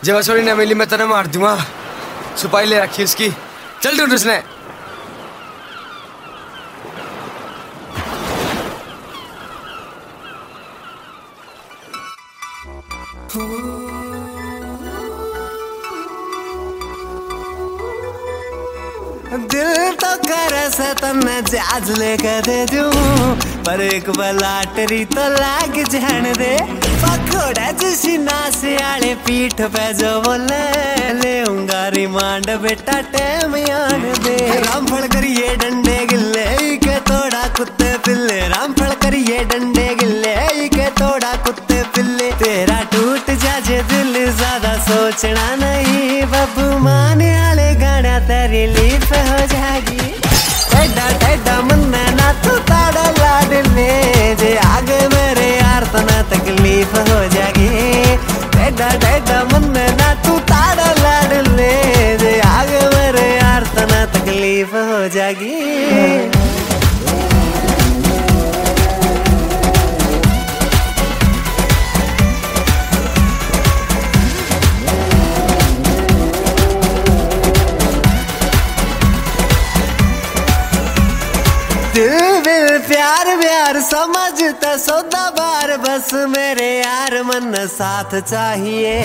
जब छोड़ी ना मिली मैं तेरे मार दूंगा। छुपाई ले रखी उसकी, चल ढूंढ उसने। दिल तो करे से तन्ने जहाज लेके दे दूं, पर एक बलाटरी तो लाग जान दे। पकोड़ा जिसी नासे आले पीठ पे जो बोले, लेऊंगा रिमांड बेटा टाइम आन दे। रामफल करिए डंडे गिल्ले के तोड़ा कुत्ते पिल्ले, रामफल करिए डंडे गिल्ले के तोड़ा कुत्ते पिल्ले। तेरा टूट जाजे दिल ज्यादा सोचना नहीं, बब्बू माने आले गाना तेरी लीफ हो जाएगी। टेढ़ा टेढ़ा मुन्ना ना तू ताड़ा लाड ले, जे आगे मेरे यार तो ना तकलीफ हो जाएगी। टेढ़ा टेढ़ा मुन्ना ना तू ताड़ा लाड ले, जे आगे मेरे यार तो ना तकलीफ हो जाएगी। दिल प्यार व्यार समझता सौदा बार, बस मेरे यार मन साथ चाहिए।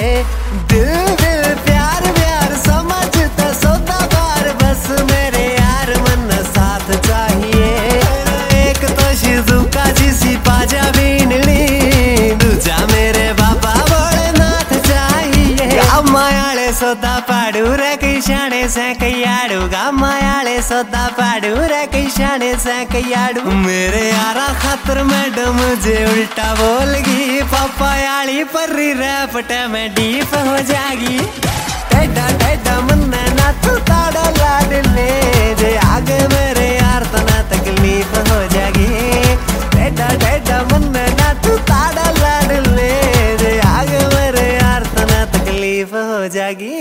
दिल प्यार व्यार समझता सौदा बार, बस मेरे यार मन साथ चाहिए। एक तो शिजुका जिसी पाजा बीनली, दूजा मेरे बाबा भोलेनाथ चाहिए। गामायाले सौदा पाडू रे किशाने से कयाड़ू, गामायाले सौदा पाडू रे किशाने से कयाड़ू। मेरे यारा खातर मैडम जे उल्टा बोलगी, पापा याली पर्री रैपटे में डीप हो जाएगी। टेढ़ा टेढ़ा मुन्ना ना तू ताड़ा लाड ले, जे आगे मेरे यार तो ना तकलीफ हो जाएगी। टेढ़ा टेढ़ा मुन्ना ना तू ताड़ा लाड ले, जे आगे मेरे यार तो ना तकलीफ हो जाएगी।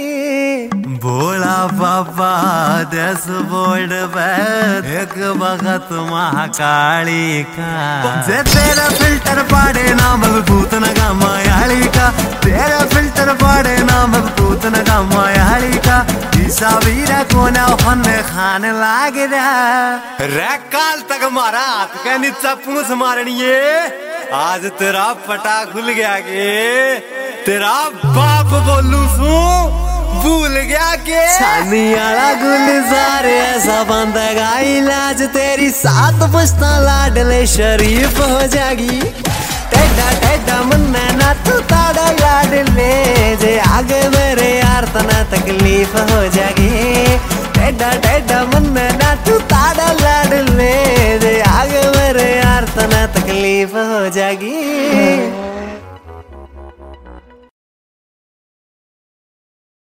भोला बाबा डैशबोर्ड पे एक वक्त महाकाली का, जे तेरा फिल्टर पाड़े ना मजबूत न गामायाली का, तेरा फिल्टर पाड़े ना मजबूत न गामायाली का। ईसा वीरा कोना फन्ने खाने लाग रहा रे, काल तक मारा हाथ के नीचा पूछ मारनी है। आज तेरा पटा खुल गया के, तेरा बाप बोलू सू भूल गया के। छानी आला गुलजार ऐसा बंदेगा इलाज, तेरी सात पुश्ता लाडले शरीफ हो जाएगी। टेढ़ा टेढ़ा मुन्ना ना तू ताड़ा लाड ले, जे आगे मेरे यार तो ना तकलीफ हो जाएगी। टेढ़ा टेढ़ा मुन्ना ना तू ताड़ा लाड ले, जे आगे मेरे यार तो ना तकलीफ हो जाएगी।